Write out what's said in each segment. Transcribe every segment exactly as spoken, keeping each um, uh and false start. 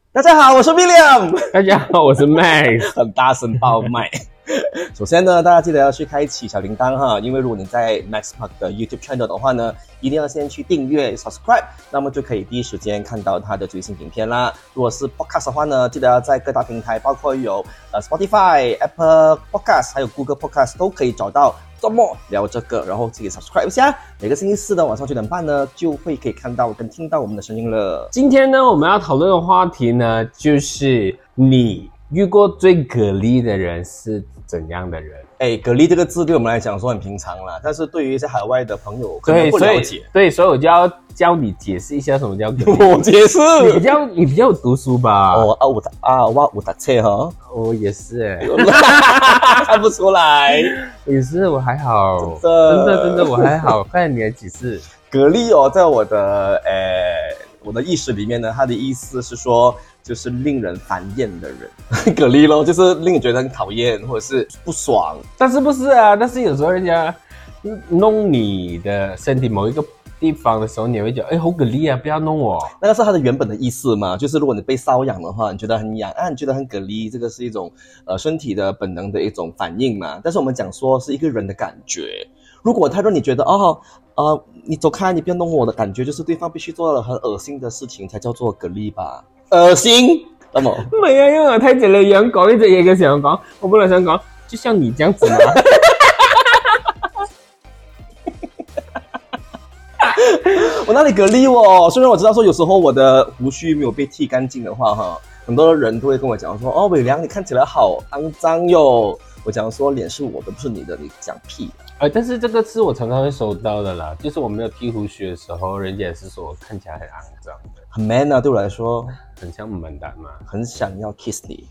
大家好，我是 William。 大家好，我是 Max。 很大声爆麦。首先呢，大家记得要去开启小铃铛哈，因为如果你在 Max Park 的 YouTube channel 的话呢，一定要先去订阅 subscribe， 那么就可以第一时间看到他的最新影片啦。如果是 podcast 的话呢，记得要在各大平台，包括有呃 Spotify、Apple Podcast 还有 Google Podcast 都可以找到。周末聊这个，然后自己 subscribe 一下。每个星期四的晚上九点半呢，就会可以看到跟听到我们的声音了。 今天呢，我们要讨论的话题呢，就是你遇过最蛤蜊的人是怎样的人？ 哎，蛤蜊这个字对我们来讲说很平常啦，但是对于一些海外的朋友可能不了解。 对，所以我就要教你解释一下什么叫蛤蜊。 我解释， 你比较你比较有读书吧？ 哦啊，我啊我我打车哈， 我也是哎， 看不出来， 也是我还好， 真的真的真的我还好。快点你来解释。 蛤蜊哦，在我的呃我的意识里面呢，它的意思是说。就是令人烦厌的人，蛤蜊咯，就是令你觉得很讨厌或者是不爽。 但是不是啊？但是有时候人家弄你的身体某一个地方的时候，你会觉得，哎，好蛤蜊啊，不要弄我。 那个是它的原本的意思嘛？就是如果你被瘙痒的话，你觉得很痒啊，你觉得很蛤蜊，这个是一种呃身体的本能的一种反应嘛。但是我们讲说是一个人的感觉。如果他让你觉得哦呃你走开，你不要弄我的感觉，就是对方必须做了很恶心的事情才叫做蛤蜊吧。惡心，咁啊？ 唔係啊，因為我睇住你樣講呢隻嘢嘅時候講，我本來想講，就像你這樣子嘛。 我哪裡蛤蜊哦？雖然我知道說有時候我的鬍鬚沒有被剃乾淨的話，哈，很多人都會跟我講說，哦，偉良你看起來好骯髒喲。我講說臉是我的，不是你的，你講屁。 呃，但是這個是我常常會收到的啦，就是我沒有剃鬍鬚的時候，人家也是說我看起來很骯髒的， 很 man 啊，對我來說， 很像猛男嘛， 很想要 kiss 你。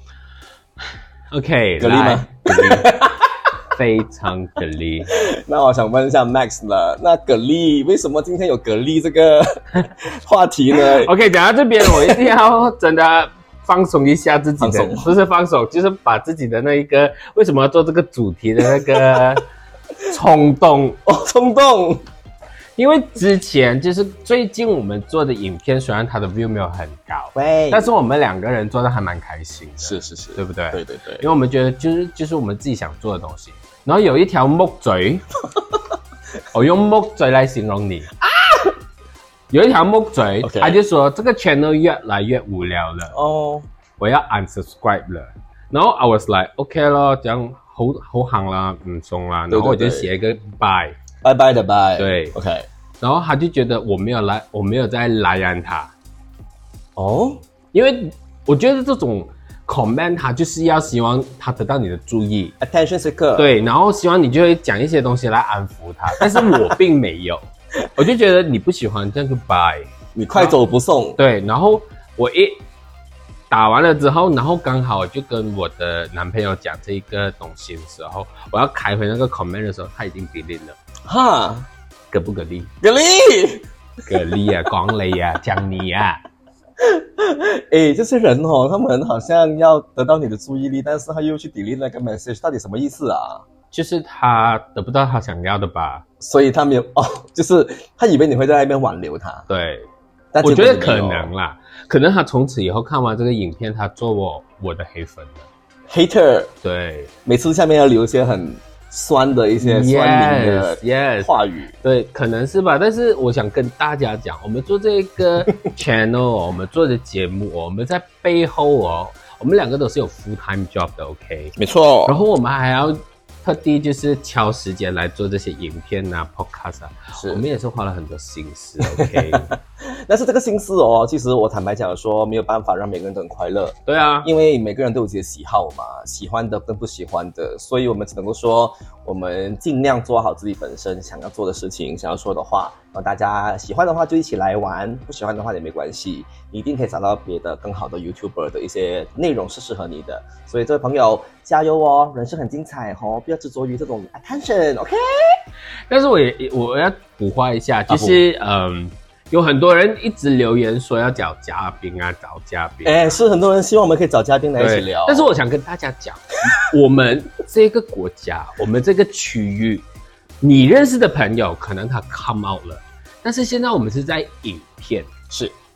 OK， 蛤蜊嗎？ 非常蛤蜊。 那我想問一下 Max 了，那蛤蜊為什麼今天有蛤蜊這個話題呢 ？OK，講到這邊，我一定要真的放鬆一下自己的，不是放鬆，就是把自己的那一個為什麼要做這個主題的那個。衝動哦，衝動， 因為之前就是最近我們做的影片，雖然它的 view 沒有很高， 對， 但是我們兩個人做的還蠻開心的， 是是是， 對不對？ 對對對， 因為我們覺得就是就是我們自己想做的東西。然後有一條木嘴，我用木嘴來形容你啊，有一條木嘴， okay. 他就說這個 channel 越來越無聊了，哦，我要 unsubscribe 了。然後 I was like OK 咯，這樣。好好行啦，唔送啦，然後我就寫一個 bye bye bye 的 bye， 對 ，OK， 然後他就覺得我沒有來，我沒有在攔攔他， 哦， 因為我覺得這種 comment 他就是要希望他得到你的注意 ，attention seeker， 對，然後希望你就會講一些東西來安撫他，但是我並沒有，我就覺得你不喜歡這樣就 bye， 你快走不送， 對，然後我一打完了之後，然後剛好我就跟我的男朋友講這一個東西的時候，我要開回那個 comment 的時候，他已經 delete 了。哈，蛤不蛤蜊？ 蛤蜊， 蛤蜊啊，講你啊，講你啊。 誒，這些人哦，他們好像要得到你的注意力，但是他又去 delete 那個 message，到底什麼意思啊？ 就是他得不到他想要的吧， 所以他沒有哦，就是他以為你會在那邊挽留他。 對，但我覺得可能啦。可能他從此以後看完這個影片，他做我我的黑粉了 ，hater， 對，每次下面要留一些很酸的一些酸民的 yes, 話語， yes, 對，可能是吧。但是我想跟大家講，我們做這個 channel， 我們做的節目，我們在背後哦，我們兩個都是有 full time job 的 ，OK， 沒錯。 然後我們還要特地就是挑時間來做這些影片啊 ，podcast 啊，是我們也是花了很多心思 ，OK。 但是這個心思哦，其實我坦白講說，沒有辦法讓每個人都很快樂。 對啊， 因為每個人都有自己的喜好嘛，喜歡的跟不喜歡的，所以我們只能夠說，我們盡量做好自己本身想要做的事情，想要說的話。然後大家喜歡的話就一起來玩，不喜歡的話也沒關係，你一定可以找到別的更好的 YouTuber 的一些內容是適合你的。所以這位朋友加油哦，人生很精彩哦，不要執着於這種 attention，OK？、Okay? 但是我也我要補話一下，就是嗯。啊呃有很多人一直留言說要找嘉賓啊，找嘉賓、啊。哎， 是很多人希望我們可以找嘉賓來一起聊。 但是我想跟大家講，我們這個國家，我們這個區域，你認識的朋友可能他 come out 了，但是現在我們是在影片， 是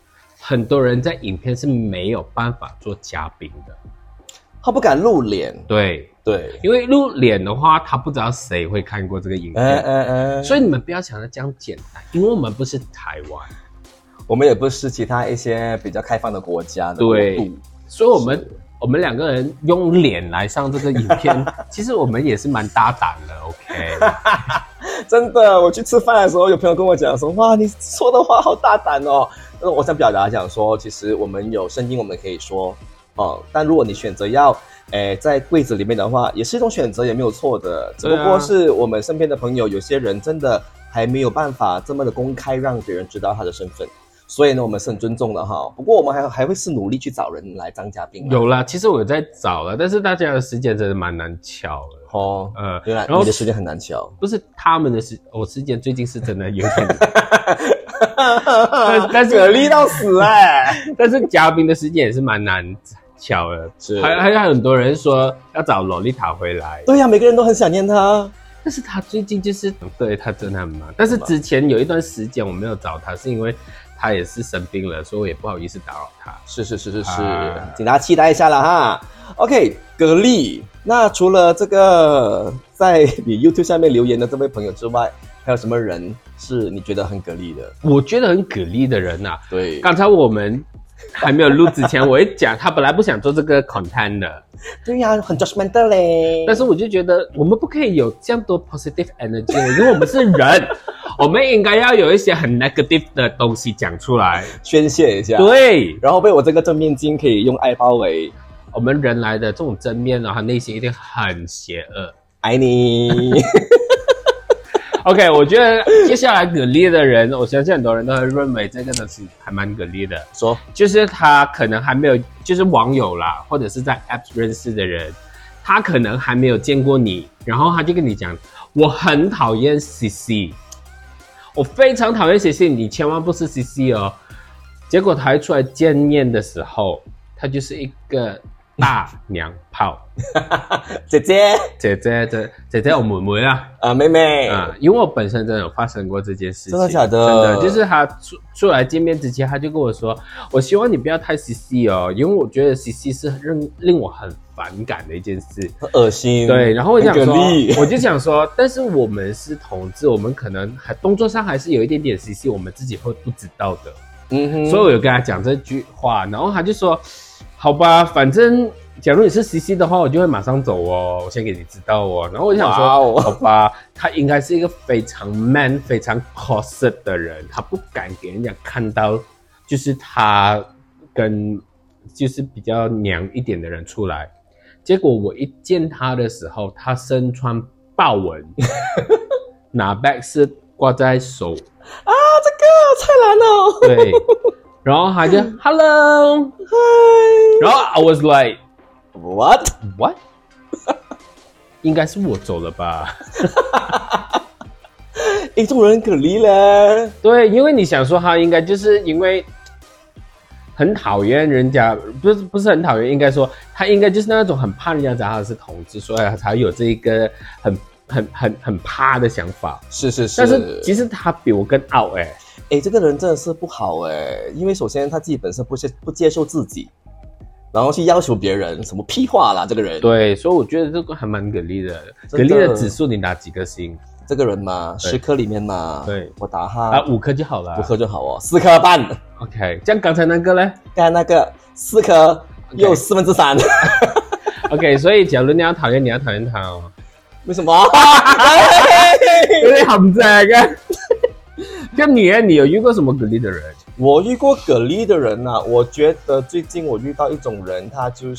很多人在影片是没有办法做嘉宾的， 他不敢露脸。 对对， 因为露脸的话，他不知道谁会看过这个影片， 嗯嗯嗯， 所以你们不要想的这样简单，因为我们不是台湾， 我们也不是其他一些比较开放的国家的对国度， 所以我们我们两个人用脸来上这个影片，其实我们也是蛮大胆的 ，OK。 真的，我去吃饭的时候，有朋友跟我讲说：“哇，你说的话好大胆哦。”那我想表达讲说，其实我们有声音，我们可以说哦、嗯。但如果你选择要，诶，在柜子里面的话，也是一种选择，也没有错的。只不过是我们身边的朋友，有些人真的还没有办法这么的公开让别人知道他的身份。所以呢，我们是很尊重的哈。不过我们还还会是努力去找人来当嘉宾。 有啦，其实我有在找了，但是大家的时间真的蛮难敲的。 哦， 呃， 原来你的时间很难敲， 不是他们的时，我时间最近是真的有点，但, 但是蛤蜊到死哎、欸！ 但是嘉宾的时间也是蛮难敲的， 是还还有很多人说要找洛丽塔回来。 对呀、啊，每个人都很想念他， 但是他最近就是对他真的很忙，但是之前有一段时间我没有找他，是因为他也是生病了，所以我也不好意思打扰他。 是是是是是， 啊、 请大家期待一下啦哈。OK， 蛤蜊。那除了这个在你 YouTube 下面留言的这位朋友之外，还有什么人是你觉得很蛤蜊的？ 我觉得很蛤蜊的人啊， 对， 刚才我们还没有录之前，我一讲他本来不想做这个 content 的， 对呀、啊，很 judgmental 嘞。 但是我就觉得我们不可以有这样多 positive energy， 因为我们是人，我们应该要有一些很 negative 的东西讲出来， 宣泄一下。 对， 然后被我这个正面镜可以用爱包围。 我们人来的这种正面呢，他内心一定很邪恶。 爱你。 OK， 我觉得接下来蛤蜊的人，我相信很多人都会认为这个东西还蛮蛤蜊的。 说， 就是他可能还没有，就是网友啦，或者是在 Apps 认识的人，他可能还没有见过你，然后他就跟你讲，我很讨厌 C C， 我非常讨厌 C C， 你千万不是 C C 哦。结果他一出来见面的时候，他就是一个大娘炮。 姐姐姐姐的姐姐我妹妹啊啊妹妹啊、嗯，因为我本身真的有发生过这件事情， 真的假的？ 真的，就是他出出来见面之前，他就跟我说，我希望你不要太 C C 哦，因为我觉得 C C 是令令我很反感的一件事， 很恶心。 对，然后我就想说，我就想说，但是我们是同志，我们可能还动作上还是有一点点 C C， 我们自己会不知道的。嗯哼，所以我有跟他讲这句话，然后他就说，好吧，反正。假如你是 C C 的话，我就会马上走哦，我先给你知道哦。然后我就想说， wow. 好吧，他应该是一个非常 man、非常 closet 的人，他不敢给人家看到，就是他跟就是比较娘一点的人出来。结果我一见他的时候，他身穿豹纹，拿 bag 是挂在手啊，这个蔡澜哦， 对，然后他就 hello hi， 然后 I was like。What? What? 应该是我走了吧？ 欸，这种人可怜了。 对，因为你想说他应该就是因为很讨厌人家，不是不是很讨厌，应该说他应该就是那种很怕人家知道他是同志，所以他才有这一个很很很很怕的想法。 是是是。 但是其实他比我更傲哎、欸。 哎、欸，这个人真的是不好哎、欸，因为首先他自己本身不接不接受自己。然后去要求别人什么屁话啦，这个人。 对，所以我觉得这个还蛮蛤蜊的。蛤蜊的指数你打几颗星？ 这个人嘛，十颗里面嘛， 对， 我打他啊五颗就好了， 五颗就好哦，四颗半。 OK， 这样刚才那个呢？ 刚才那个四颗又有四分之三。 OK， 所以假如你要讨厌，你要讨厌他哦。 为什么？ 有点含在啊。就你呢？你有遇过什么蛤蜊的人？ 我遇过蛤蜊的人啊，我觉得最近我遇到一种人，他就是，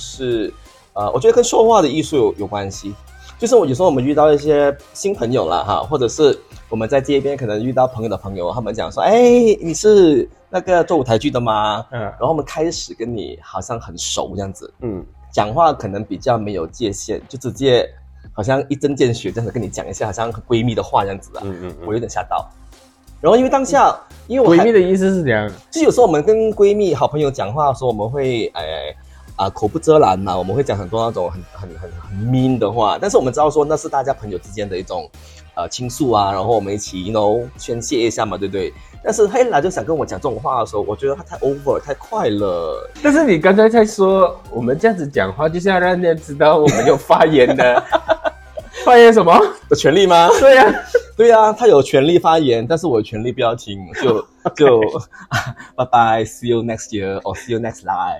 呃，我觉得跟说话的艺术有有关系。就是我有时候我们遇到一些新朋友啦，哈，或者是我们在街边可能遇到朋友的朋友，他们讲说，哎，你是那个做舞台剧的吗？嗯，然后我们开始跟你好像很熟这样子，嗯，讲话可能比较没有界限，就直接好像一针见血这样子跟你讲一下，好像闺蜜的话这样子啊，嗯嗯，我有点吓到。然后因为当下，因为我闺蜜的意思是怎样？ 就有时候我们跟闺蜜、好朋友讲话的时候，我们会哎啊、呃、口不遮拦嘛，我们会讲很多那种很很很很 mean 的话，但是我们知道说那是大家朋友之间的一种呃倾诉啊，然后我们一起 you know 宣泄一下嘛，对不对？但是他一来就想跟我讲这种话的时候，我觉得他太 over 太快了。 但是你刚才在说我们这样子讲话就是要让人家知道我们有发言的发言什么的权利吗？ 对呀、啊， 对呀、啊，他有权利发言，但是我有权利不要听，就就拜拜 ，see you next year or see you next life 。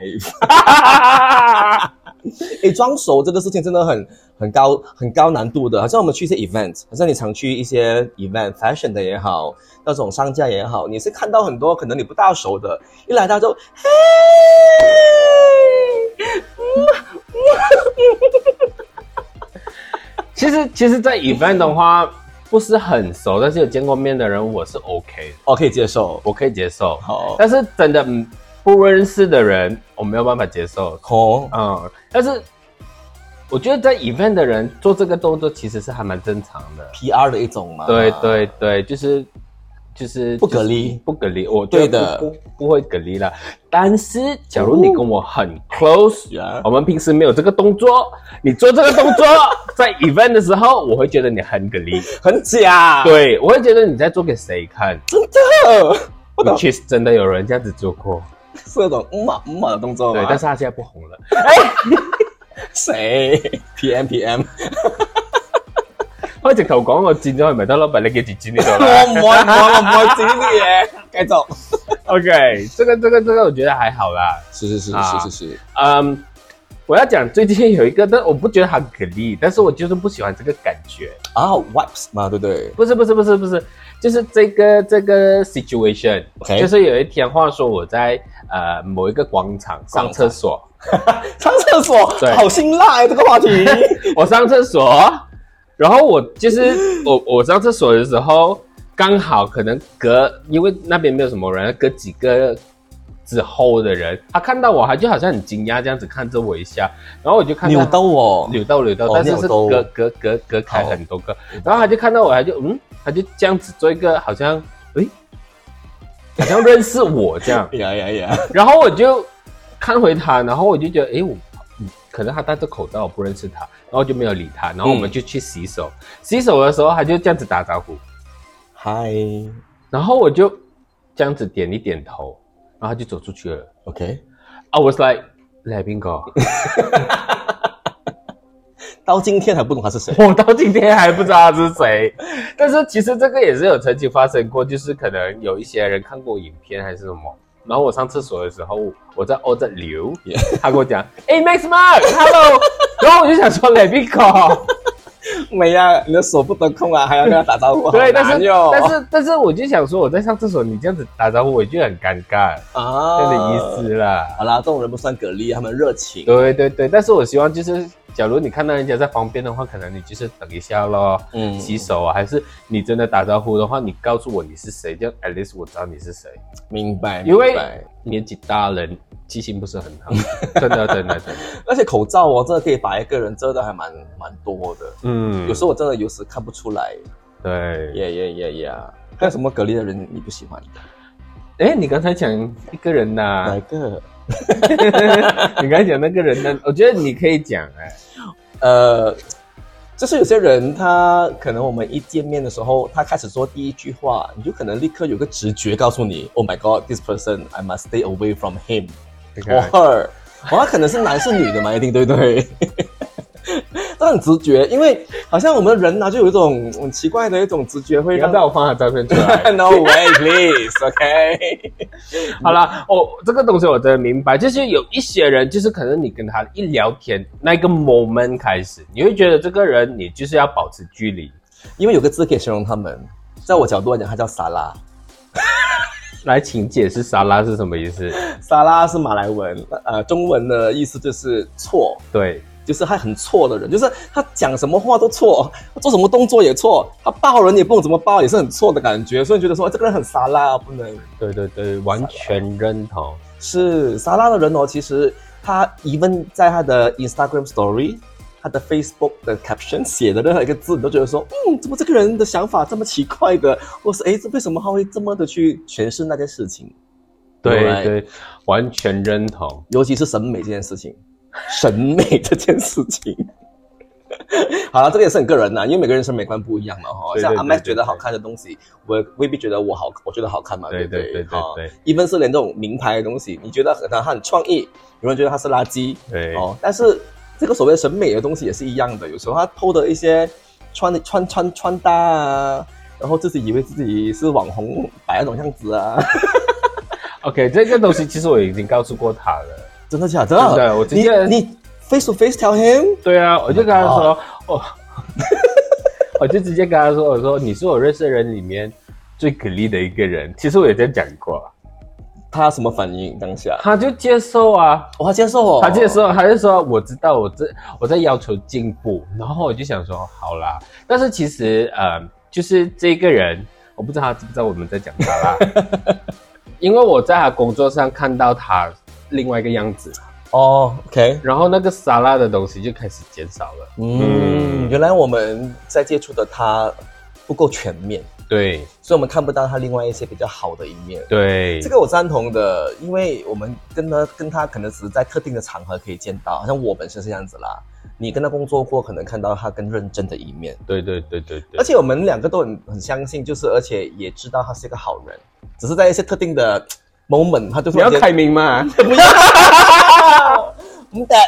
哎，装熟这个事情真的很很高很高难度的，好像我们去一些 event， 好像你常去一些 event fashion 的也好，那种商家也好，你是看到很多可能你不大熟的，一来到就嘿， 其实其实，在 event 的话不是很熟，但是有见过面的人我是 OK 的， 我可以接受， 我可以接受。 好， 但是真的不认识的人，我没有办法接受。 哦， 嗯，但是我觉得在 event 的人做这个动作其实是还蛮正常的 ，P R 的一种嘛。 对对对，就是就是不隔离， 不隔离，我对的， 不不不会隔离啦。但是假如你跟我很 close，、 哦、 我们平时没有这个动作，你做这个动作，在 event 的时候，我会觉得你很隔离， 很假。 对，我会觉得你在做给谁看？ 真的， 我其实真的有人这样子做过。 是那种嗯嘛嗯嘛的动作吗？ 对，但是他现在不红了。 谁 ？P M P M 我直頭講我剪咗佢咪得咯，咪你記住剪呢度啦。 我唔會，我唔會剪呢啲嘢。繼續。 OK， 這個這個這個我覺得還好啦。 是是是是是是。 嗯，我要講最近有一個，但我不覺得它可離，但是我就是不喜歡這個感覺。 啊 ，wipes 嘛，對不對？ 不是不是不是不是，就是這個這個 situation，、okay. 就是有一天，話說我在呃某一個廣場上廁所， 上廁所，好辛辣哎，這個話題。 我上廁所，然後我就是我我上廁所的時候，剛好可能隔，因為那邊沒有什麼人，隔幾個之後的人，他看到我，他就好像很驚訝這樣子看着我一下，然後我就看到扭到我， 扭到扭到，但是是隔隔隔隔開很多個，然後他就看到我，他就嗯，他就這樣子做一個好像誒，好像認識我這樣， 呀呀呀， 然後我就看回他，然後我就覺得誒我。可能他戴着口罩，我不認識他，然後就沒有理他，然後我們就去洗手。嗯、洗手的時候，他就這樣子打招呼，嗨，然後我就這樣子點一點頭，然後他就走出去了。OK，I was like， 你係邊個？ 到今天還不懂他是誰， 我到今天還不知道他是誰。但是其實這個也是有曾經發生過，就是可能有一些人看過影片還是什麼。然後我上廁所的時候，我在屙着流， yeah. 他跟我講，哎、欸、，Max Mark，Hello， 然後我就想說，你係邊個？ 沒啊，你的手不得空啊，還要跟他打招呼， 對，但是但是但是我就想說，我在上廁所，你這樣子打招呼，我就很尷尬啊，這樣的意思啦。 好啦，這種人不算蛤蜊，他們熱情。 對對對，但是我希望就是，假如你看到人家在旁邊的話，可能你就是等一下咯，嗯，洗手啊，還是你真的打招呼的話，你告訴我你是誰，這樣 at least 我知道你是誰。 明白， 因為年紀大人記性不是很好，真的真的真的。 而且口罩哦，真的可以把一個人遮得還蠻蠻多的。嗯，有時候我真的有時看不出來。 對， 呀呀呀呀！還有什麼蛤蜊的人你不喜歡？ 哎，你剛才講一個人吶、啊， 哪一個？ 你剛才講那個人呢？我覺得你可以講哎、欸， 呃。就是有些人他可能我們一見面的時候，他開始說第一句話，你就可能立刻有個直覺告訴你 ，Oh my God, this person, I must stay away from him or her。哦，他可能是男是女的嘛，一定對不對？這很直覺，因為好像我們人啊，就有一種很奇怪的一種直覺，會讓。要不要我放他照片出來？No way, please. OK 。 好啦，哦，這個東西我真的明白，就是有一些人，就是可能你跟他一聊天，那個 moment 開始，你會覺得這個人你就是要保持距離， 因為有個字可以形容他們，在我角度來講，它叫沙拉。 來，請解釋沙拉是什麼意思？ 沙拉是馬來文，呃，中文的意思就是錯。 對。 就是他很錯的人，就是他講什麼話都錯，他做什麼動作也錯，他抱人也不懂怎麼抱，也是很錯的感覺，所以你覺得說，這個人很沙拉，不能。 對對對，完全認同。 是沙拉的人哦，其實他 even 在他的 Instagram Story、他的 Facebook 的 caption 寫的任何一個字，你都覺得說，嗯，怎麼這個人的想法這麼奇怪的，或是誒，為什麼他會這麼的去詮釋那件事情？ 對對，對，完全認同， 尤其是審美這件事情。審美這件事情， 好了，这个也是很个人呐，因为每个人审美观不一样嘛哈。像阿 Max 觉得好看的东西，我未必觉得我好，我觉得好看嘛， 对对对对对。 even 是连这种名牌的东西，你觉得它很创意，有人觉得它是垃圾， 对哦。但是这个所谓审美的东西也是一样的，有时候他偷的一些穿穿穿穿搭啊，然后自己以为自己是网红摆那种样子啊。 OK， 这个东西其实我已经告诉过他了， 真的假的？ 真的，我直接你你 face to face tell him？ 对啊，我就跟他说，哦，我就直接跟他说，我说你是我认识的人里面最给力的一个人。其实我也这样讲过。 他什么反应？当下他就接受啊， 哦，他接受哦， 他接受，他就说我知道，我这我在要求进步。然后我就想说，好啦，但是其实呃，就是这个人，我不知道他知不知道我们在讲他啦。因为我在他工作上看到他另外一个样子哦 ，OK， 然后那个沙拉的东西就开始减少了。 嗯，嗯原来我们在接触的他不够全面， 对， 所以我们看不到他另外一些比较好的一面。 对， 这个我赞同的，因为我们跟他跟他可能只是在特定的场合可以见到，好像我本身是这样子啦。你跟他工作过，可能看到他更认真的一面。 对对对对对， 而且我们两个都很很相信，就是而且也知道他是一个好人，只是在一些特定的 moment， 他就你要开明吗？ 不要，不得。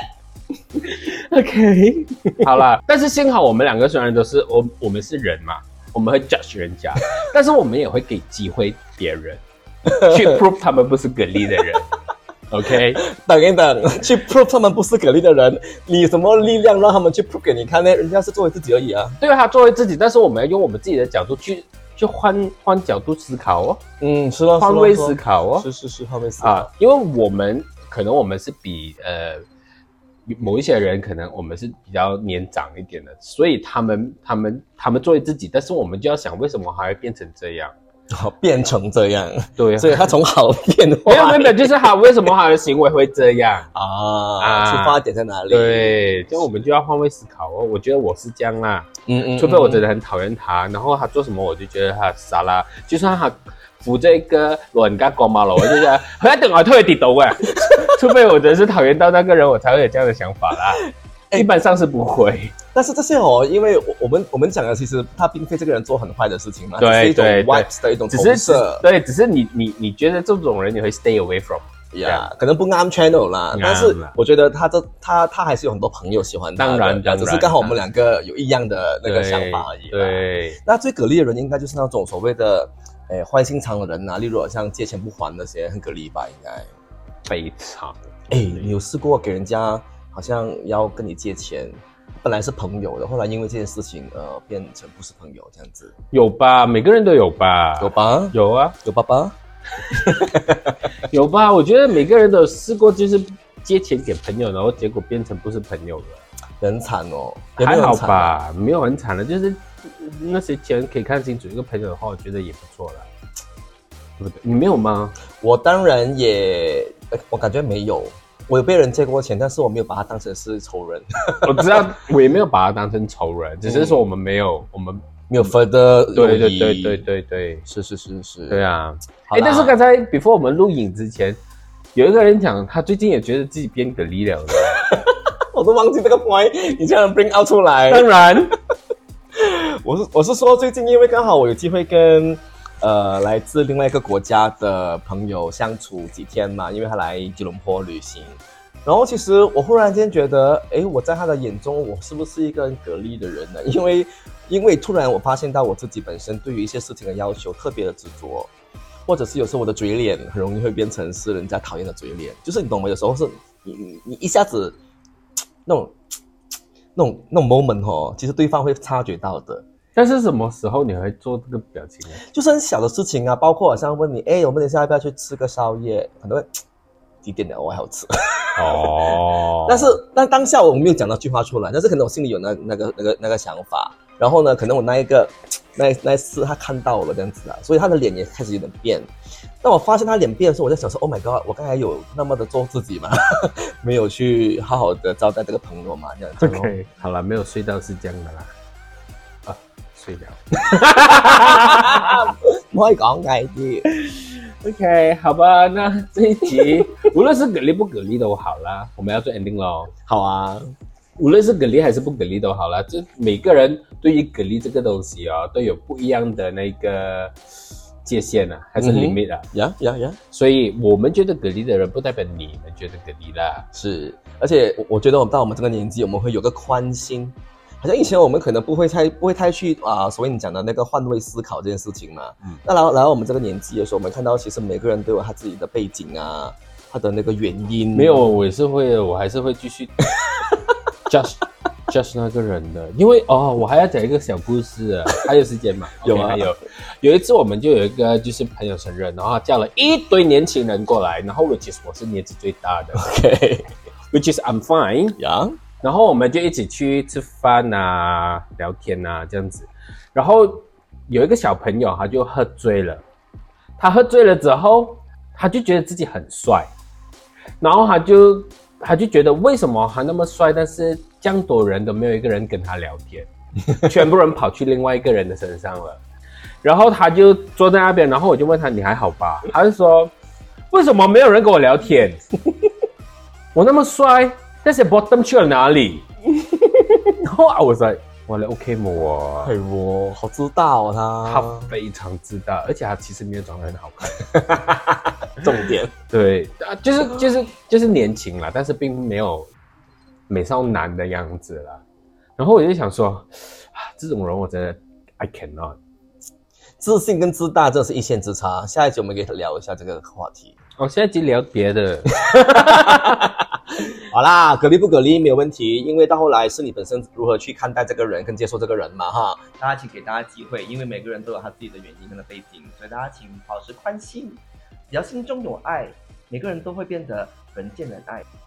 OK， 好啦，但是幸好我们两个虽然都是我我们是人嘛，我们会 judge 人家，但是我们也会给机会别人去 prove 他们不是蛤蜊的人。OK， 等一等，去 prove 他们不是蛤蜊的人，你有什么力量让他们去 prove 给你看呢？人家是作为自己而已啊。 对啊，他作为自己，但是我们要用我们自己的角度去去换换角度思考哦。 嗯，是咯， 换位思考哦。 是是是，换位思考啊，因为我们可能我们是比呃某一些人可能我们是比较年长一点的，所以他们他们他们作为自己，但是我们就要想为什么还会变成这样。 好，变成这样， 对、啊， 所以他从好变坏， 没有没有，就是他为什么他的行为会这样啊？啊，出发点在哪里？ 对，就我们就要换位思考哦。我觉得我是这样啦， 嗯嗯， 除非我真的很讨厌他，然后他做什么我就觉得他沙拉，就算他扶着一个老人家过马路，我就觉得佢一定係推佢跌倒嘅，除非我真的是討厭到那個人，我才會有這樣的想法啦。一般上是不會。 但是這些哦，因為我們我們講的其實他並非這個人做很壞的事情嘛， 對只是一種對 vibes 的一種投射。 對，只是你你你覺得這種人你會 stay away from。 呀、yeah, 可能不啱 channel 啦，但是我覺得他這他他還是有很多朋友喜歡他的， 當然當然， 只是剛好我們兩個有一樣的那個想法而已。 對，對那最蛤蜊的人應該就是那種所謂的誒壞心腸的人啊，例如好像借錢不還那些很蛤蜊吧，應該非常。 誒，你有試過給人家好像要跟你借錢，本來是朋友的，後來因為這件事情呃變成不是朋友這樣子？ 有吧，每個人都有吧？ 有吧？ 有啊， 有爸爸。 有吧？我覺得每個人都有試過，就是借錢給朋友，然後結果變成不是朋友了， 很慘哦。 還好吧，沒有很慘的，就是那些錢可以看清楚。一個朋友的話，我覺得也不錯啦，對不對？你沒有嗎？ 我當然也，我感覺沒有。我有被人借過錢，但是我沒有把他當成是仇人。 我知道，我也沒有把他當成仇人，只是說我們沒有，嗯、我們沒有 further 對對對對對對， 是是是是， 對啊。哎，但是剛才 before 我們錄影之前，有一個人講，他最近也覺得自己變蛤蜊了。 我都忘記這個 point， 你這樣 bring out 出來。 當然， 我是我是說最近，因為剛好我有機會跟呃來自另外一個國家的朋友相處幾天嘛，因為他來吉隆坡旅行。然後其實我忽然間覺得，誒，我在他的眼中，我是不是一個很蛤蜊的人呢？因為因為突然我發現到我自己本身對於一些事情的要求特別的執着，或者是有時候我的嘴臉很容易會變成是人家討厭的嘴臉，就是你懂嗎？有時候是你你你一下子那種那種那種 moment 哦，其實對方會察覺到的。 但是什麼時候你會做這個表情呢？ 就是很小的事情啊，包括好像問你，誒，我們等一下要不要去吃個宵夜？可能會幾點了，我還要吃。哦，但是但當下我沒有講那句話出來，但是可能我心裡有那那個那個那個想法。然後呢，可能我那一個那那一次他看到了這樣子啊，所以他的臉也開始有點變。當我發現他臉變的時候，我在想說 ，Oh my god， 我剛才有那麼的做自己嗎？沒有去好好的招待這個朋友嘛？這樣子。 OK， 好了，沒有睡到是這樣的啦。啊，睡了。 唔可以講嘅啲。 OK， 好吧，那這一集無論是蛤蜊不蛤蜊都好啦，我們要做 ending 咯。 好啊。 无论是蛤蜊还是不蛤蜊都好啦，就每个人对于蛤蜊这个东西哦，都有不一样的那个界限啊，还是 limit 啊。 呀呀呀！ 所以我们觉得蛤蜊的人，不代表你们觉得蛤蜊啦。 是，而且我我觉得我们到我们这个年纪，我们会有个宽心。好像以前我们可能不会太不会太去啊、呃，所谓你讲的那个换位思考这件事情嘛。嗯。那来来到我们这个年纪的时候，我们看到其实每个人都有他自己的背景啊，他的那个原因。 没有，我也是会，我还是会继续 judge judge 那个人的，因为哦，我还要讲一个小故事啊，还有时间嘛？ 有啊， 还有有一次我们就有一个就是朋友生日，然后他叫了一堆年轻人过来，然后 which is 我是年纪最大的 ，OK，which is I'm fine， 呀、yeah. 然后我们就一起去吃饭啊、聊天啊这样子。然后有一个小朋友他就喝醉了，他喝醉了之后，他就觉得自己很帅，然后他就他就觉得为什么他那么帅，但是这样多人都没有一个人跟他聊天，全部人跑去另外一个人的身上了。然后他就坐在那边，然后我就问他你还好吧？他就说为什么没有人跟我聊天？我那么帅。那些 bottom 去了哪里？然后啊，我说，我来 OK 吗？我， 係喎，好自大哦，他， 他非常自大，而且他其實沒有長得很好看。 重點， 對，就是就是就是年輕啦，但是並沒有美少男的樣子啦。然後我就想說，啊，這種人我真的 I cannot。 自信跟自大真的是一線之差。下一集我們可以聊一下這個話題。 哦，下一集聊別的。 好啦，蛤蜊不蛤蜊沒有問題，因為到後來是你本身如何去看待這個人跟接受這個人嘛，哈。大家請給大家機會，因為每個人都有他自己的原因跟背景，所以大家請保持寬心，只要心中有愛，每個人都會變得人見人愛。